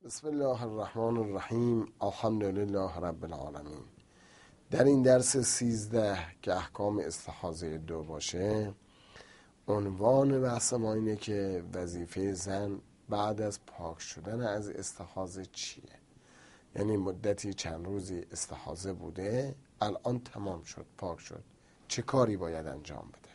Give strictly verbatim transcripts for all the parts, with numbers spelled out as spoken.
بسم الله الرحمن الرحیم. الحمدلله رب العالمین. در این درس سیزده که احکام استحاضه دو باشه، عنوان بحث ما اینه که وظیفه زن بعد از پاک شدن از استحاضه چیه؟ یعنی مدتی چند روزی استحاضه بوده، الان تمام شد، پاک شد، چه کاری باید انجام بده؟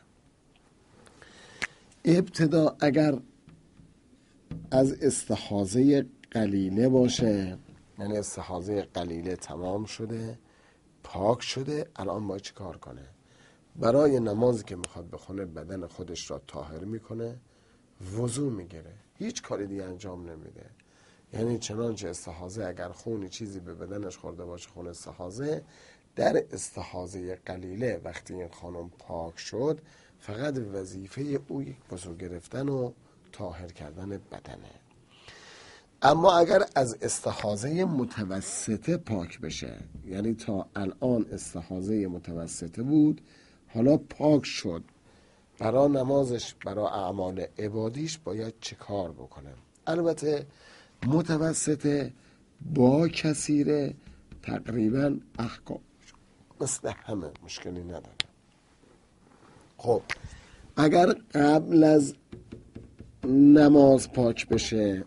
ابتدا اگر از استحاضه قلیله باشه، یعنی استحاضه قلیله تمام شده، پاک شده، الان باید چه کار کنه؟ برای نمازی که میخواد بخونه بدن خودش را طاهر میکنه، وضو میگیره، هیچ کاری دیگه انجام نمیده. یعنی چنانچه استحاضه اگر خونی چیزی به بدنش خورده باشه، خون استحاضه، در استحاضه قلیله وقتی این خانم پاک شد، فقط وظیفه او یک وضو گرفتن و طاهر کردن بدنه. اما اگر از استحاضه متوسطه پاک بشه، یعنی تا الان استحاضه متوسطه بود، حالا پاک شد، برای نمازش، برای اعمال عبادیش باید چه کار بکنه؟ البته متوسطه با کثیره تقریبا احکام مثل همه، مشکلی نداره. خب اگر قبل از نماز پاک بشه،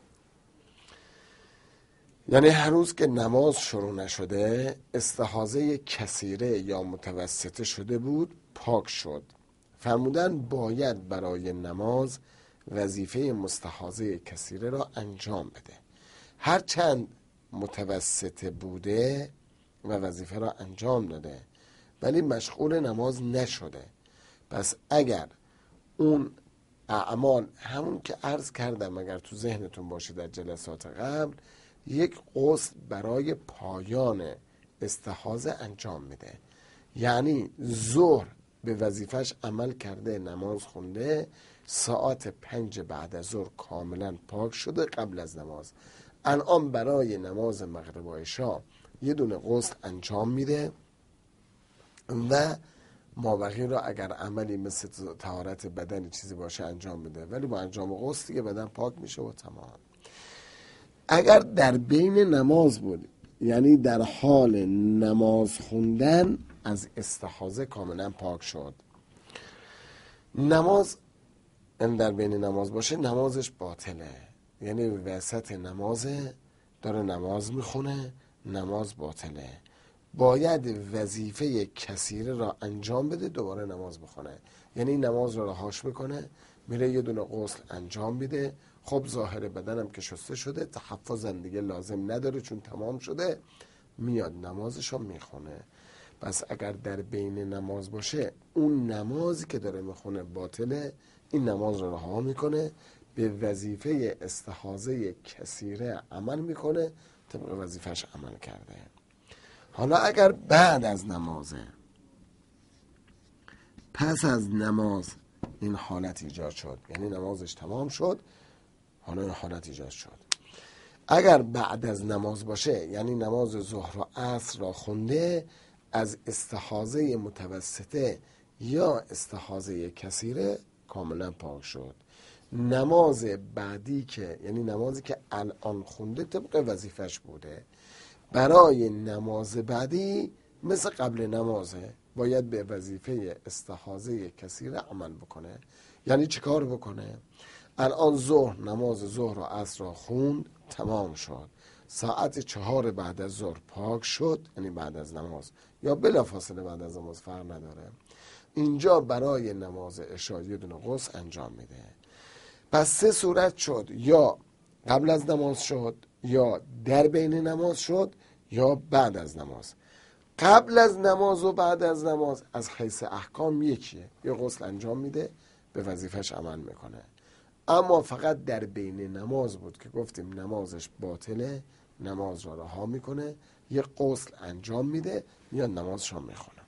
یعنی هر روز که نماز شروع نشده استحاضه کثیره یا متوسطه شده بود، پاک شد، فرمودن باید برای نماز وظیفه مستحاضه کثیره را انجام بده. هر چند متوسطه بوده و وظیفه را انجام داده ولی مشغول نماز نشده، پس اگر اون اعمال همون که عرض کردم، اگر تو ذهنتون باشه در جلسات قبل، یک غسل برای پایان استحاضه انجام میده. یعنی ظهر به وظیفش عمل کرده، نماز خونده، ساعت پنج بعد از ظهر کاملا پاک شده قبل از نماز، الان برای نماز مغرب و عشا یه دونه غسل انجام میده و مابقی را اگر عملی مثل طهارت بدن چیزی باشه انجام میده، ولی با انجام غسل دیگه بدن پاک میشه و تمام. اگر در بین نماز بود، یعنی در حال نماز خوندن، از استحاضه کاملا پاک شد. نماز این در بین نماز باشه، نمازش باطله، یعنی وسط نماز داره نماز میخونه، نماز باطله. باید وظیفه کثیره را انجام بده، دوباره نماز بخونه. یعنی نماز را رهاش میکنه، میره یه دونه غسل انجام میده. خب ظاهر بدنم که شسته شده، تحفظ دیگه لازم نداره چون تمام شده، میاد نمازش رو میخونه. پس اگر در بین نماز باشه، اون نمازی که داره میخونه باطله، این نماز رو رها میکنه، به وظیفه استحاضه کثیره عمل میکنه، طبق وظیفش عمل کرده. حالا اگر بعد از نمازه، پس از نماز این حالت ایجاد شد، یعنی نمازش تمام شد، حالا این حالت ایجاد شد، اگر بعد از نماز باشه، یعنی نماز ظهر و عصر را خونده، از استحاضه متوسطه یا استحاضه کثیره کاملا پاک شد، نماز بعدی که، یعنی نمازی که الان خونده طبق وظیفش بوده، برای نماز بعدی مثل قبل نمازه، باید به وظیفه استحاضه کثیره عمل بکنه. یعنی چه کار بکنه؟ الان ظهر، نماز ظهر و عصر را خوند، تمام شد، ساعت چهار بعد از ظهر پاک شد، یعنی بعد از نماز یا بلافاصله بعد از نماز فرق نداره، اینجا برای نماز عشا یه دونه غسل انجام میده. پس سه صورت شد، یا قبل از نماز شد، یا در بین نماز شد، یا بعد از نماز. قبل از نماز و بعد از نماز از حیث احکام یکیه، یه غسل انجام میده، به وظیفش عمل میکنه. اما فقط در بین نماز بود که گفتیم نمازش باطله، نماز را رها میکنه، یه غسل انجام میده، میاد نمازش رو میخونه.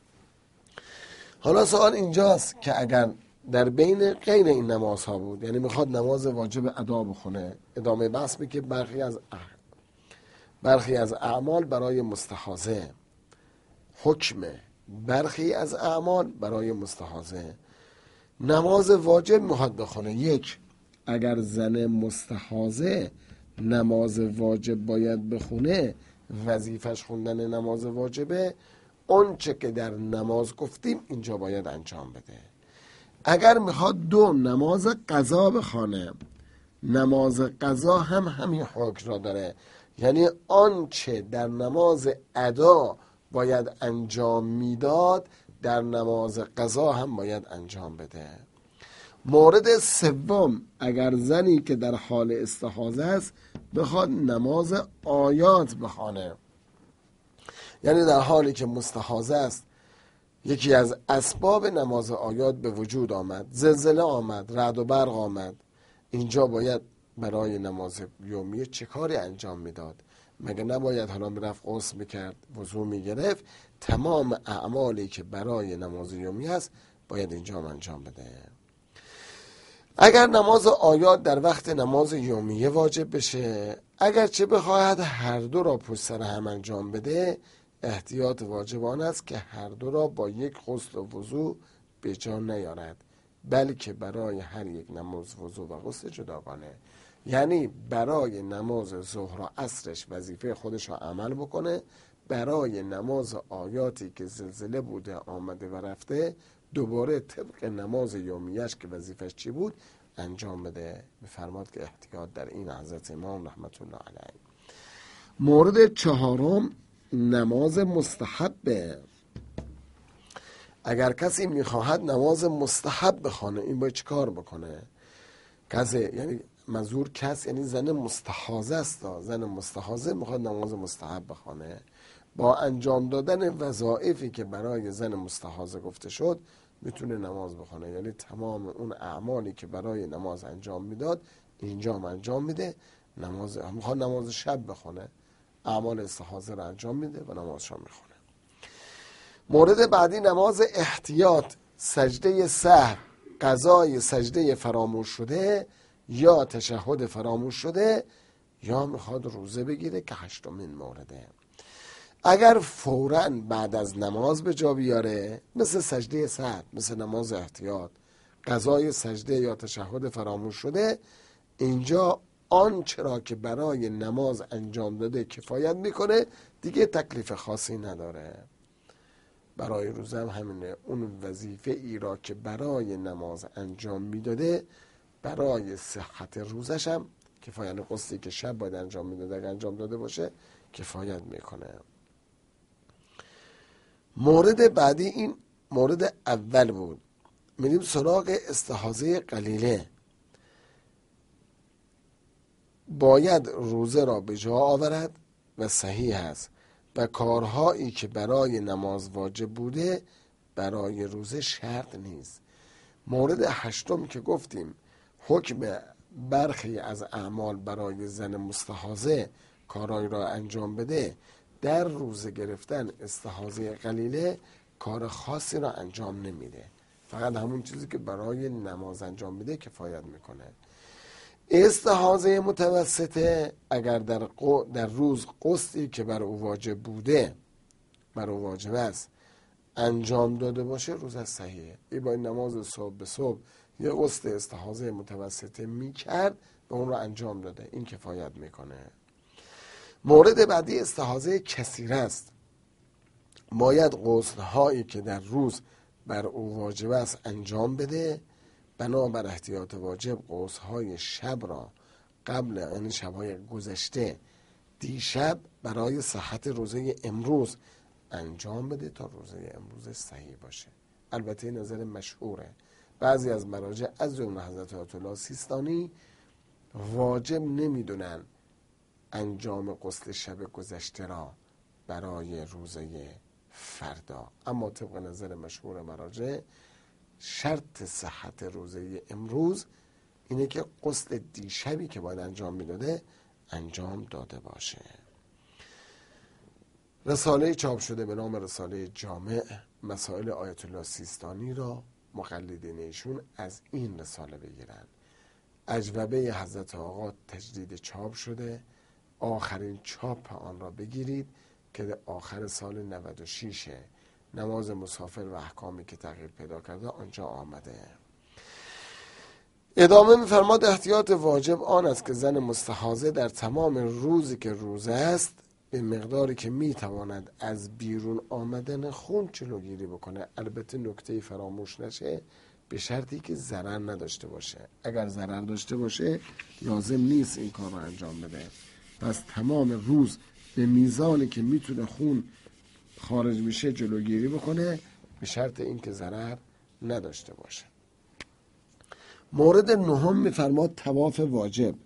حالا سوال اینجاست که اگر در بین غیر این نمازها بود، یعنی میخواد نماز واجب ادا بخونه، ادامه بحث می که برخی از برخی از اعمال برای مستحاضه، حکم برخی از اعمال برای مستحاضه، نماز واجب میخواد بخونه. یک، اگر زن مستحاضه نماز واجب باید بخونه، وظیفش خوندن نماز واجبه، اون چه که در نماز گفتیم اینجا باید انجام بده. اگر میخواد دو نماز قضا بخونه، نماز قضا هم همین حکم را داره، یعنی آنچه در نماز ادا باید انجام میداد در نماز قضا هم باید انجام بده. مورد سوم، اگر زنی که در حال استحاضه است بخواد نماز آیات بخونه، یعنی در حالی که مستحاضه است یکی از اسباب نماز آیات به وجود آمد، زلزله آمد، رعد و برق آمد، اینجا باید برای نماز یومیه چه کاری انجام میداد؟ مگه نباید حالا میرفت غسل میکرد، وضو میگرفت؟ تمام اعمالی که برای نماز یومیه است باید اینجا انجام بده. اگر نماز آیات در وقت نماز یومیه واجب بشه، اگر چه بخواهد هر دو را پشت سر هم انجام بده، احتیاط واجب آن است که هر دو را با یک غسل و وضو به جا نیارد، بلکه برای هر یک نماز وضو و غسل جداگانه. یعنی برای نماز ظهر و عصرش وظیفه خودش را عمل بکنه، برای نماز آیاتی که زلزله بوده آمده و رفته دوباره طبق نماز یومیش که وظیفش چی بود انجام بده. بفرماد که احتیاط در این حضرت امام رحمت الله علیه. مورد چهارم، نماز مستحبه. اگر کسی میخواهد نماز مستحب بخونه، این باید چه کار بکنه؟ کسی، یعنی منظور کس یعنی زن مستحاضه است، زن مستحاضه میخواد نماز مستحب بخونه، با انجام دادن وظایفی که برای زن مستحاضه گفته شد میتونه نماز بخونه، یعنی تمام اون اعمالی که برای نماز انجام میداد اینجا هم انجام میده. نماز میخواد نماز شب بخونه، اعمال استحاضه رو انجام میده و نمازش رو میخونه. مورد بعدی نماز احتیاط، سجده سهو، قضای سجده فراموش شده یا تشهد فراموش شده، یا میخواد روزه بگیره که هشتمین مورده. اگر فوراً بعد از نماز به جا بیاره، مثل سجده سهو، مثل نماز احتیاط، قضای سجده یا تشهد فراموش شده، اینجا آنچه را که برای نماز انجام داده کفایت میکنه، دیگه تکلیف خاصی نداره. برای روزه هم همینه، اون وظیفه ای را که برای نماز انجام میداده برای صحت روزش هم کفایت، یعنی قصدی که شب باید انجام میداده اگر انجام داده باشه کفایت میکنه. مورد بعدی این مورد اول بود. میریم سراغ استحاضه قلیله. باید روزه را به جا آورد و صحیح است و کارهایی که برای نماز واجب بوده برای روزه شرط نیست. مورد هشتم که گفتیم حکم برخی از اعمال برای زن مستحاضه کارهایی را انجام بده، در روزه گرفتن استحاضه قلیله کار خاصی را انجام نمیده، فقط همون چیزی که برای نماز انجام میده کفایت میکنه. استحاضه متوسطه اگر در, در روز قسطی که بر او واجب بوده، بر او واجب است، انجام داده باشه روز صحیحه. ای با این نماز صبح به صبح یه قسط استحاضه متوسطه میکرد و اون رو انجام داده، این کفایت میکنه. مورد بعدی استحاضه کثیره است. باید غسل هایی که در روز بر او واجب است انجام بده. بنابر احتیاط واجب غسل های شب را قبل، یعنی شبهای گذشته، دیشب برای صحت روزه امروز انجام بده تا روزه امروز صحیح باشه. البته نظر مشهوره، بعضی از مراجع از جمله حضرت آیت الله سیستانی واجب نمیدونن انجام غسل شب گذشته را برای روزه فردا، اما طبق نظر مشهور مراجع شرط صحت روزه امروز اینه که غسل دیشبی که باید انجام میداده انجام داده باشه. رساله چاپ شده به نام رساله جامع مسائل آیت الله سیستانی را مقلدین ایشون از این رساله بگیرن. اجوبه حضرت آقا تجدید چاپ شده، آخرین چاپ آن را بگیرید که آخر سال نود و شش نماز مسافر و احکامی که تغییر پیدا کرده آنجا آمده. ادامه می‌فرماد احتیاط واجب آن است که زن مستحاضه در تمام روزی که روزه است به مقداری که میتواند از بیرون آمدن خون جلوگیری بکنه. البته نکته فراموش نشه، به شرطی که ضرر نداشته باشه. اگر ضرر داشته باشه لازم نیست این کار رو انجام بده. پس تمام روز به میزانی که میتونه خون خارج میشه جلوگیری بکنه، به شرط اینکه ضرر نداشته باشه. مورد نهم میفرماد طواف واجب.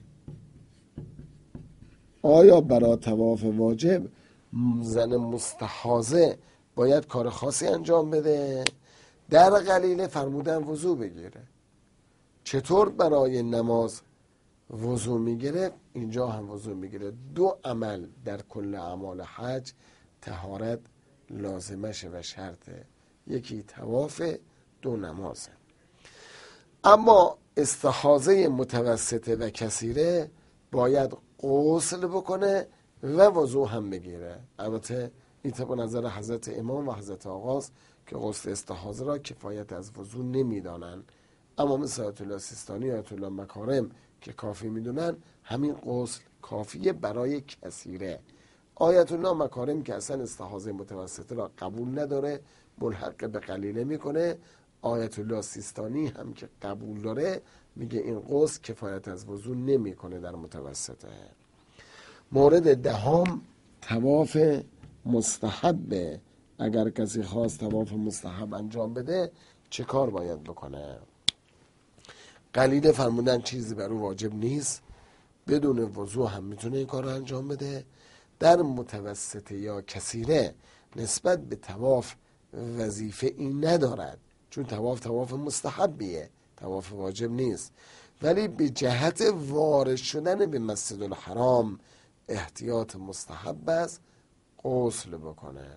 آیا برای طواف واجب زن مستحاضه باید کار خاصی انجام بده؟ در قلیله فرمودن وضو بگیره. چطور برای نماز وضو میگیره؟ اینجا هم وضو میگیره. دو عمل در کل اعمال حج طهارت لازمشه و شرطه. یکی طواف، دو نمازه. اما استحاضه متوسطه و کثیره باید غسل بکنه و وضو هم بگیره. البته این طبق نظر حضرت امام و حضرت آقاست که غسل استحاضه را کفایت از وضو نمیدانن، اما مثل آیت الله سیستانی و آیت الله مکارم که کافی میدونن همین غسل کافیه برای کثیره. آیت الله مکارم که اصلا استحاضه متوسطه را قبول نداره، ملحق به قلیله میکنه. آیت الله سیستانی هم که قبول داره میگه این غسل کفایت از وضو نمیکنه در متوسطه. مورد دهم طواف مستحبه. اگر کسی خواست طواف مستحب انجام بده چه کار باید بکنه؟ قلیله فرمودن چیزی بر او واجب نیست، بدون وضو هم میتونه این کار رو انجام بده. در متوسطه یا کثیره نسبت به طواف وظیفه این ندارد، چون طواف طواف مستحبیه، طواف واجب نیست، ولی به جهت وارد شدن به مسجد الحرام احتیاط مستحب است غسل بکنه،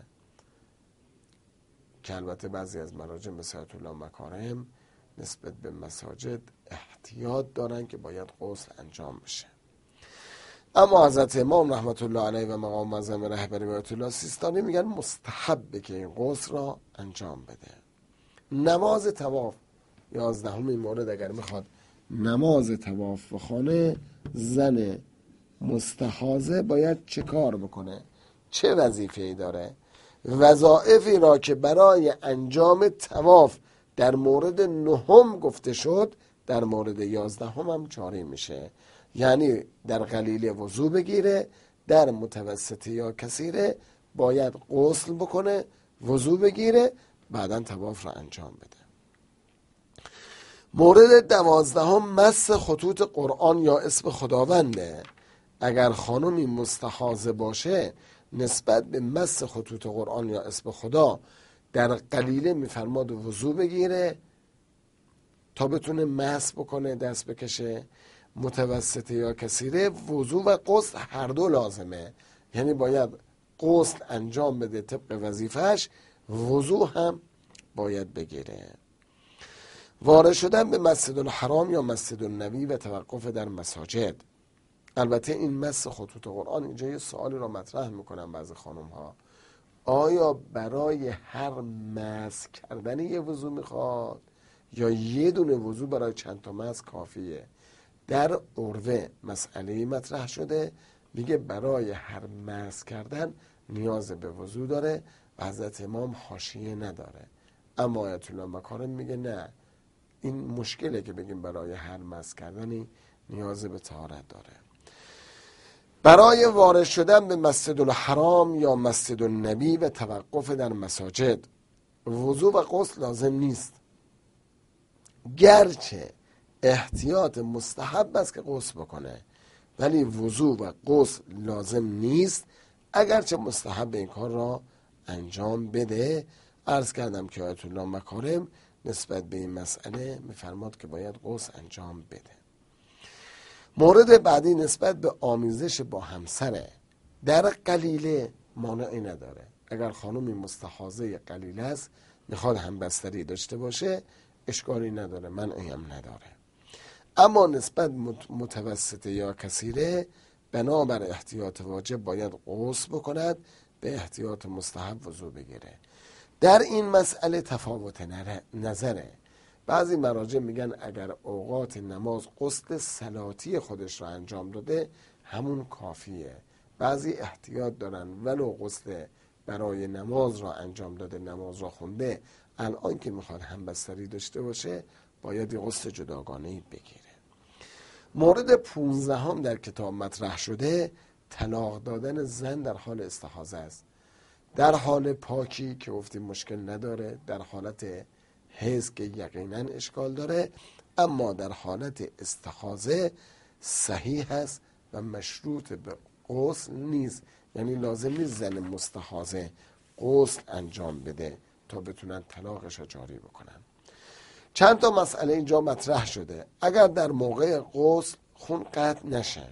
که البته بعضی از مراجع مثل آیت الله مکارم نسبت به مساجد احتیاط دارن که باید غسل انجام بشه. اما حضرت امام رحمت الله علیه و مقام معظم رهبری و آیت الله سیستانی میگن مستحبه که این غسل را انجام بده. نماز طواف یازدهمین مورد، اگر میخواد نماز طواف بخونه، زن مستحاضه باید چه کار بکنه؟ چه وظیفه‌ای داره؟ وظایفی را که برای انجام طواف در مورد نهم گفته شد در مورد یازدهم هم جاری میشه. یعنی در قلیله وضو بگیره، در متوسطه یا کثیره باید غسل بکنه، وضو بگیره، بعداً طواف را انجام بده. مورد دوازدهم مس خطوط قرآن یا اسم خداونده. اگر خانمی مستحاضه باشه نسبت به مس خطوط قرآن یا اسم خدا در قلیله میفرماد وضو بگیره تا بتونه مس بکنه، دست بکشه. متوسطه یا کثیره وضو و غسل هر دو لازمه، یعنی باید غسل انجام بده طبق وظیفهش، وضو هم باید بگیره. وارد شدن به مسجد الحرام یا مسجد النبی و توقف در مساجد. البته این مس خطوط قرآن، اینجا یه سوالی را مطرح میکنن بعضی خانم ها، آیا برای هر مس کردن یه وضو میخواد یا یه دونه وضو برای چند تا مس کافیه؟ در عروه مسئله مطرح شده، میگه برای هر مس کردن نیاز به وضو داره و حضرت امام حاشیه نداره. اما آیت الله مکارم میگه نه، این مشکله که بگیم برای هر مس کردنی نیاز به طهارت داره. برای وارد شدن به مسجد الحرام یا مسجد النبی و توقف در مساجد وضو و غسل لازم نیست، گرچه احتیاط مستحب است که غسل بکنه، ولی وضو و غسل لازم نیست، اگرچه مستحب این کار را انجام بده. عرض کردم که آیت الله مکارم نسبت به این مسئله میفرماد که باید غسل انجام بده. مورد بعدی نسبت به آمیزش با همسره. در قلیله مانعی نداره. اگر خانومی مستحاضه قلیله است میخواد همبستری داشته باشه اشکالی نداره، منعی هم نداره. اما نسبت متوسطه یا کثیره بنابر احتیاط واجب باید غسل بکند، به احتیاط مستحب وضو بگیره. در این مسئله تفاوت نظره. بعضی مراجع میگن اگر اوقات نماز غسل صلاتی خودش رو انجام داده همون کافیه. بعضی احتیاط دارن ولو غسل برای نماز را انجام داده، نماز را خونده، الان که میخواد همبستری داشته باشه باید یه غسل جداگانه‌ای بگیره. مورد پونزدهم در کتاب مطرح شده طلاق دادن زن در حال استحاضه است. در حال پاکی که گفتیم مشکل نداره، در حالت حیض که یقینا اشکال داره، اما در حالت استحاضه صحیح است و مشروط به غسل نیست. یعنی لازم نیست زن مستحاضه غسل انجام بده تا بتونن طلاقش رو جاری بکنن. چند تا مسئله اینجا مطرح شده. اگر در موقع غسل خون قطع نشه،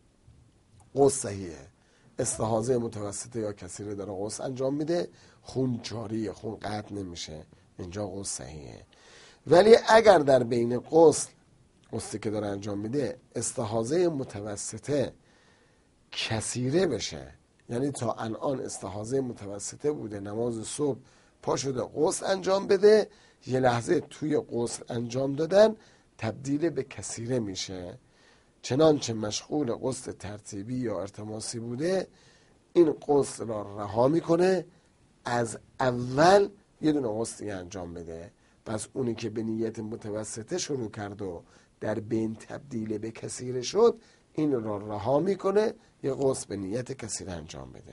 غسل صحیحه. استحاضه متوسطه یا کثیره داره غسل انجام میده، خون جاریه، خون قطع نمیشه، اینجا غسل صحیحه. ولی اگر در بین غسل غسلی که داره انجام میده استحاضه متوسطه کثیره بشه، یعنی تا الان استحاضه متوسطه بوده، نماز صبح پا شده غسل انجام بده، یه لحظه توی غسل انجام دادن تبدیل به کثیره میشه، چنانچه مشغول غسل ترتیبی یا ارتماسی بوده، این غسل را رها میکنه، از اول یه دونه غسلی انجام بده. پس اونی که به نیت متوسطه شروع کرد و در بین تبدیل به کثیره شد، این را رها میکنه، یه غسل به نیت کثیره انجام بده.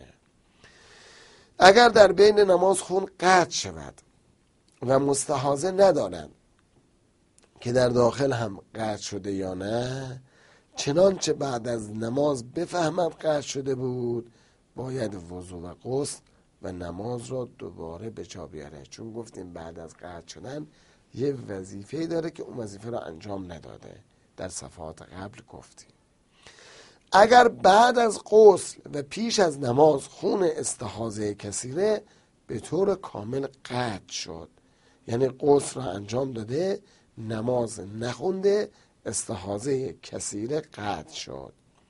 اگر در بین نماز خون قطع شود و مستحاضه ندانند که در داخل هم قطع شده یا نه، چنانچه بعد از نماز بفهمد قطع شده بود، باید وضو و غسل و نماز را دوباره به جا بیاره. چون گفتیم بعد از قطع شدن یه وظیفه داره که اون وظیفه را انجام نداده، در صفحات قبل گفتیم. اگر بعد از غسل و پیش از نماز خون استحاضه کثیره به طور کامل قطع شد، یعنی غسل را انجام داده، نماز نخونده، استحاضه کثیره قطع شد،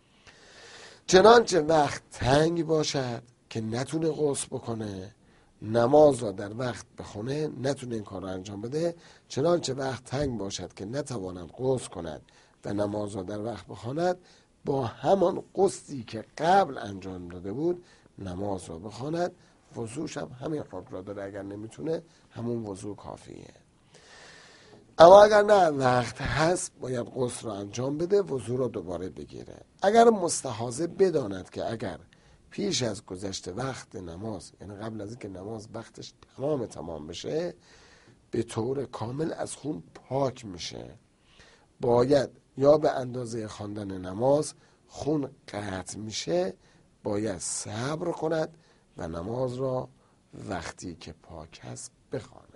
چنانچه وقت تنگ باشد که نتونه غسل بکنه، نماز را در وقت بخونه، نتونه این کار را انجام بده، چنانچه وقت تنگ باشد که نتواند غسل کند و نماز را در وقت بخواند، با همان غسلی که قبل انجام داده بود نماز را بخواند. وضوش هم همین حکم را داره، اگر نمیتونه همون وضو کافیه. اما اگر نه وقت هست باید غسل را انجام بده، وضو را دوباره بگیره. اگر مستحاضه بداند که اگر پیش از گذشت وقت نماز، یعنی قبل از اینکه نماز وقتش تمام تمام بشه، به طور کامل از خون پاک میشه، باید یا به اندازه خواندن نماز خون قطع میشه، باید صبر کند و نماز را وقتی که پاک هست بخواند.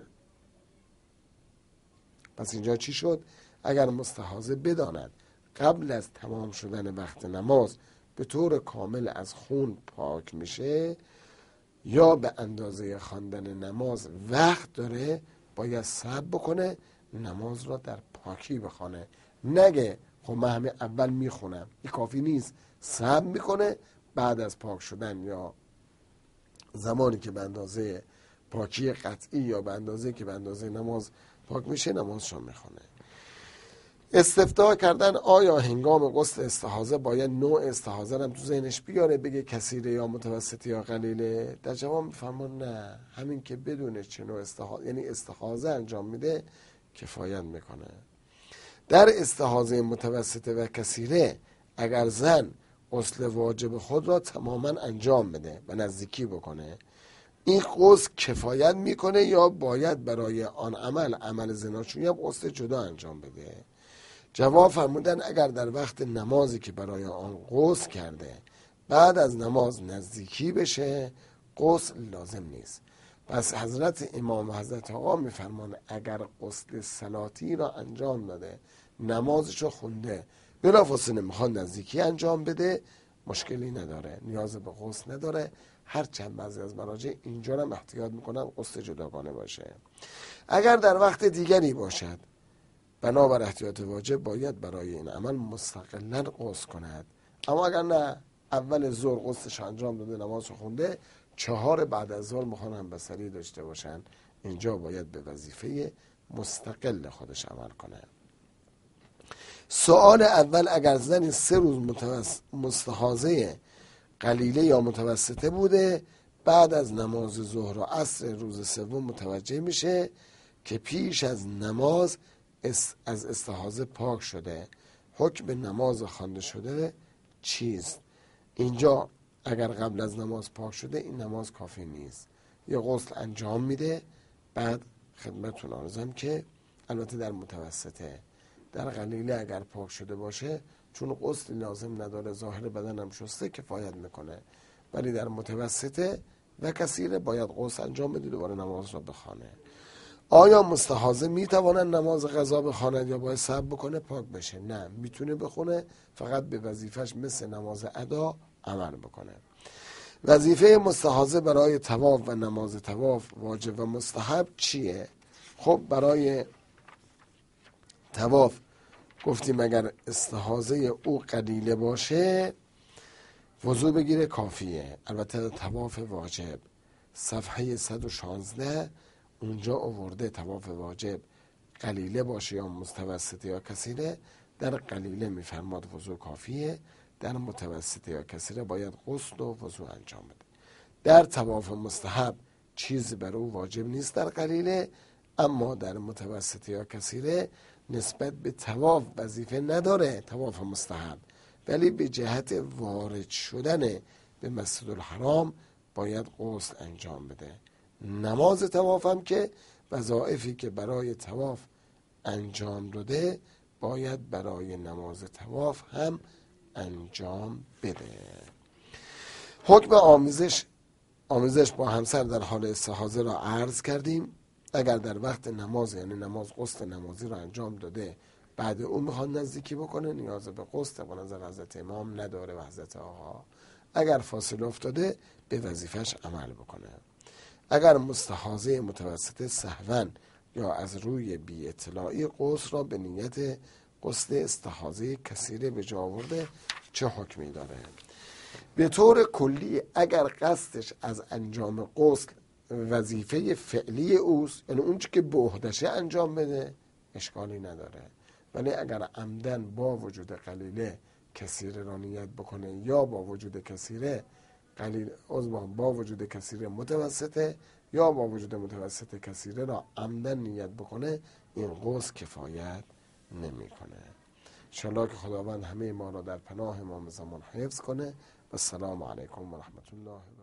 پس اینجا چی شد؟ اگر مستحاضه بداند قبل از تمام شدن وقت نماز به طور کامل از خون پاک میشه، یا به اندازه خواندن نماز وقت داره، باید صبر بکنه، نماز را در پاکی بخونه. نگه خب من همه اول میخونم، این کافی نیست، صبر میکنه، بعد از پاک شدن یا زمانی که به اندازه پاکی قطعی یا به اندازه که به اندازه نماز پاک میشه نمازشو میخونه. استفتاء کردن آیا هنگام غسل استحاضه باید نوع استحاضه هم تو ذهنش بیاره، بگه کثیره یا متوسط یا قلیله؟ در جواب میفهمون نه، همین که بدونه چه نوع استحاضه، یعنی استحاضه انجام میده کفایت میکنه. در استحاضه متوسطه و کثیره اگر زن غسل واجب خود را تماما انجام بده و نزدیکی بکنه، این غسل کفایت میکنه یا باید برای آن عمل عمل زناشویی هم غسل جدا انجام بده؟ جواب فرمودن اگر در وقت نمازی که برای آن غسل کرده بعد از نماز نزدیکی بشه، غسل لازم نیست. پس حضرت امام و حضرت آقا میفرمان اگر غسل صلاتی را انجام داده، نمازشو خونده، بلافاصله میخواد نزدیکی انجام بده، مشکلی نداره، نیاز به غسل نداره. هر چند بعضی از مراجع اینجا هم احتیاط میکنن غسل جداگانه باشه. اگر در وقت دیگری باشد، بنابر احتیاط واجب باید برای این عمل مستقلاً غسل کند. اما اگر نه، اول ظهر غسلش انجام داده، نمازشو خونده، چهار بعد از ظهر میخوان همبستری داشته باشن، اینجا باید به وظیفه مستقل خودش عمل کنه. سوال اول، اگر زنی سه روز متوس... مستحاضه قلیله یا متوسطه بوده، بعد از نماز ظهر و عصر روز سوم متوجه میشه که پیش از نماز از استحاضه پاک شده، حکم نماز خوانده شده چیست؟ اینجا اگر قبل از نماز پاک شده این نماز کافی نیست، یه غسل انجام میده. بعد خدمتتون عرضم که البته در متوسطه، در قلیله اگر پاک شده باشه چون غسل لازم نداره، ظاهر بدن هم شسته کفایت میکنه، ولی در متوسطه و کثیره باید غسل انجام بده، دوباره نماز را بخوانه. آیا مستحاضه میتواند نماز قضا بخواند یا باید صبر بکنه پاک بشه؟ نه، میتونه بخونه، فقط به وظیفش مثل نماز ادا عمل بکنه. وظیفه مستحاضه برای طواف و نماز طواف واجب و مستحب چیه؟ خب برای طواف گفتیم اگر استحاضه او قلیله باشه وضو بگیره کافیه. البته طواف واجب صفحه صد و شانزده اونجا آورده طواف واجب قلیله باشه یا متوسطه یا کثیره، در قلیله میفرماد وضو کافیه، در متوسطه یا کثیره باید غسل و وضو انجام بده. در طواف مستحب چیزی بر او واجب نیست در قلیله، اما در متوسطه یا کثیره نسبت به طواف وظیفه نداره طواف مستحب، ولی به جهت وارد شدن به مسجد الحرام باید غسل انجام بده. نماز طواف هم که وظایفی که برای طواف انجام داده باید برای نماز طواف هم انجام بده. حکم آمیزش آمیزش با همسر در حال استحاضه را عرض کردیم. اگر در وقت نماز یعنی نماز غسل نمازی را انجام داده بعد اون میخواد نزدیکی بکنه، نیاز به غسل با نظر حضرت امام نداره و حضرت آقا. اگر فاصله افتاده به وظیفش عمل بکنه. اگر مستحاضه متوسطه سهوا یا از روی بی اطلاعی غسل را به نیت غسل استحاضه کثیره به جا آورده چه حکمی داره؟ به طور کلی اگر قصدش از انجام غسل وظیفه فعلی اوست، یعنی اون چی که به عهدشه انجام بده اشکالی نداره، ولی اگر عمدن با وجود قلیله کثیره را نیت بکنه یا با وجود کثیره قلیل عضوان با وجود کثیره متوسطه یا با وجود متوسط کثیره را عمدن نیت بکنه، این غسل کفایت نمیکنه. انشاءالله که خداوند همه ما را در پناه امام زمان حفظ کنه. و السلام علیکم و رحمت الله.